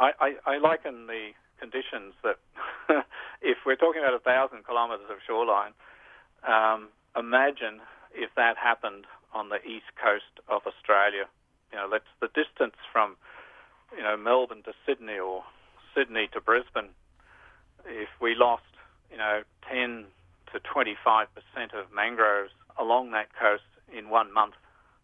I liken the conditions that if we're talking about 1,000 kilometres of shoreline, imagine if that happened on the east coast of Australia. That's the distance from, Melbourne to Sydney or Sydney to Brisbane. If we lost, 10 to 25% of mangroves along that coast in 1 month,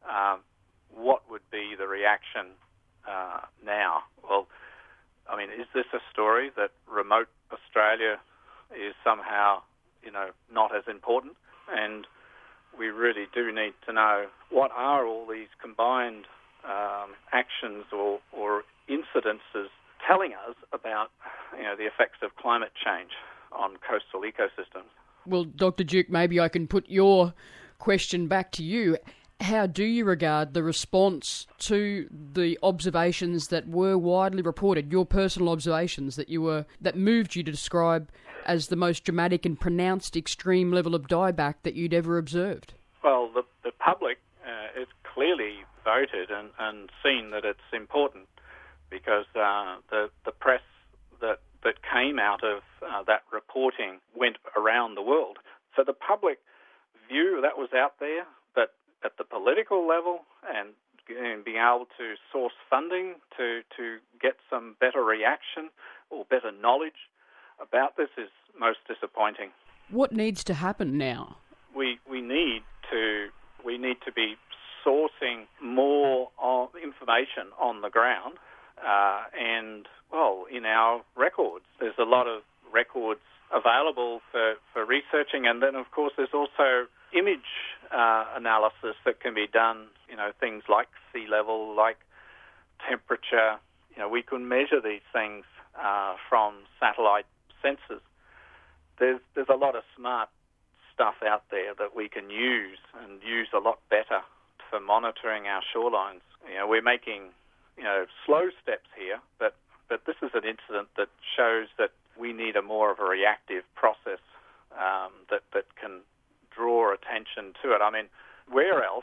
what would be the reaction now? Well, is this a story that remote Australia is somehow, not as important? And we really do need to know what are all these combined actions or incidences telling us about, the effects of climate change on coastal ecosystems. Well, Dr. Duke, maybe I can put your question back to you. How do you regard the response to the observations that were widely reported, your personal observations that moved you to describe as the most dramatic and pronounced extreme level of dieback that you'd ever observed? Well, the public has clearly voted and seen that it's important because the press that came out of that reporting went around the world. So the public view that was out there, but at the political level and being able to source funding to get some better reaction or better knowledge about this is most disappointing. What needs to happen now? We need to be sourcing more information on the ground and in our records. There's a lot of records available for researching, and then of course there's also image analysis that can be done, things like sea level, like temperature. We can measure these things from satellite sensors. There's a lot of smart stuff out there that we can use and use a lot better for monitoring our shorelines. We're making, slow steps here, but this is an incident that shows that we need more of a reactive process that can draw attention to it. Where else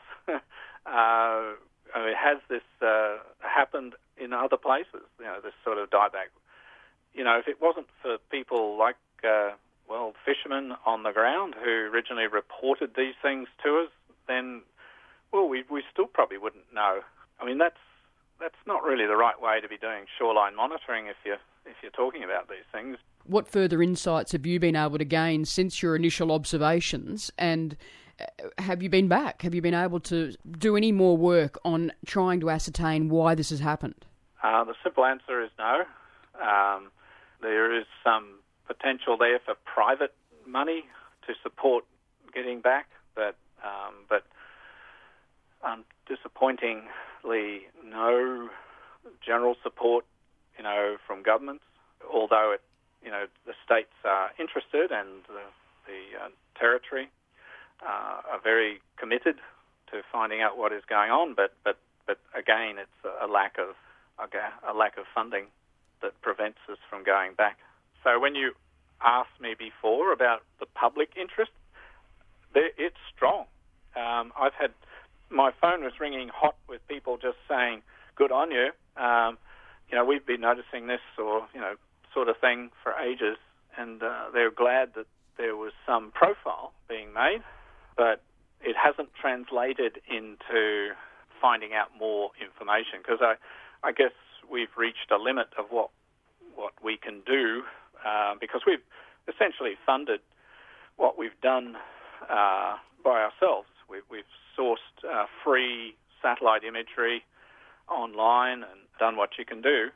has this happened in other places, this sort of dieback? If it wasn't for people like, fishermen on the ground who originally reported these things to us, then, we still probably wouldn't know. That's not really the right way to be doing shoreline monitoring if you're talking about these things. What further insights have you been able to gain since your initial observations, and have you been back? Have you been able to do any more work on trying to ascertain why this has happened? The simple answer is no. There is some potential there for private money to support getting back, but disappointingly, no general support, from governments. Although the states are interested and the territory are very committed to finding out what is going on, but again, it's a lack of funding that prevents us from going back. So when you asked me before about the public interest, it's strong. My phone was ringing hot with people just saying, "Good on you. We've been noticing this," or sort of thing for ages, and they're glad that there was some profile being made, but it hasn't translated into finding out more information, because I guess we've reached a limit of what we can do, because we've essentially funded what we've done by ourselves. We've sourced free satellite imagery online and done what you can do,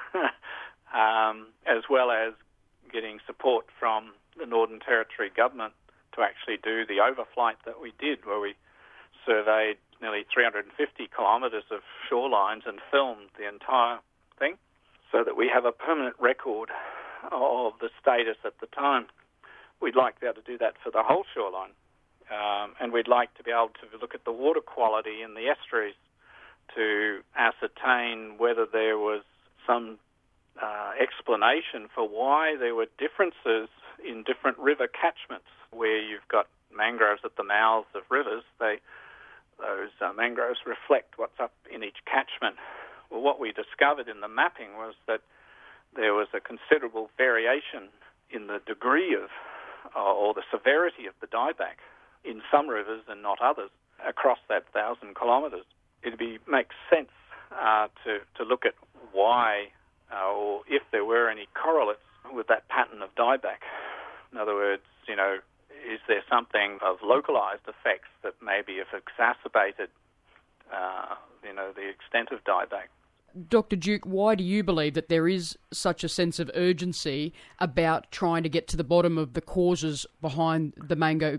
as well as getting support from the Northern Territory government to actually do the overflight that we did, where we surveyed nearly 350 kilometres of shorelines and filmed the entire thing, so that we have a permanent record of the status at the time. We'd like to be able to do that for the whole shoreline, and we'd like to be able to look at the water quality in the estuaries to ascertain whether there was some explanation for why there were differences in different river catchments. Where you've got mangroves at the mouths of rivers, those mangroves reflect what's up in each catchment. Well, what we discovered in the mapping was that there was a considerable variation in the degree of, or the severity of the dieback in some rivers and not others across that 1,000 kilometres. It makes sense to look at why or if there were any correlates with that pattern of dieback. In other words, is there something of localised effects that maybe have exacerbated, the extent of dieback? Dr. Duke, why do you believe that there is such a sense of urgency about trying to get to the bottom of the causes behind the mangrove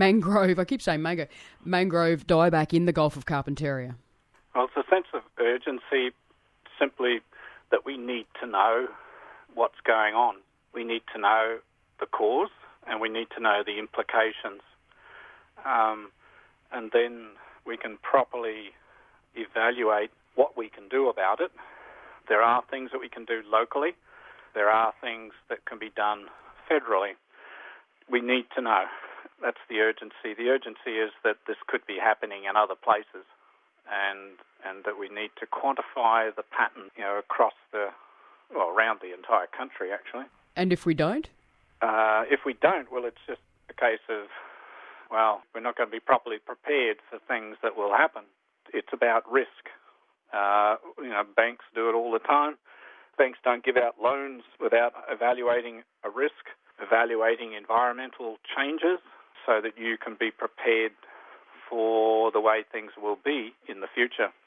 dieback in the Gulf of Carpentaria? Well, it's a sense of urgency simply that we need to know what's going on. We need to know the cause and we need to know the implications. And then we can properly evaluate what we can do about it. There are things that we can do locally. There are things that can be done federally. We need to know. That's the urgency. The urgency is that this could be happening in other places and that we need to quantify the pattern, across around the entire country, actually. And if we don't? If we don't, well, it's just a case of, we're not going to be properly prepared for things that will happen. It's about risk. Banks do it all the time. Banks don't give out loans without evaluating a risk, evaluating environmental changes so that you can be prepared for the way things will be in the future.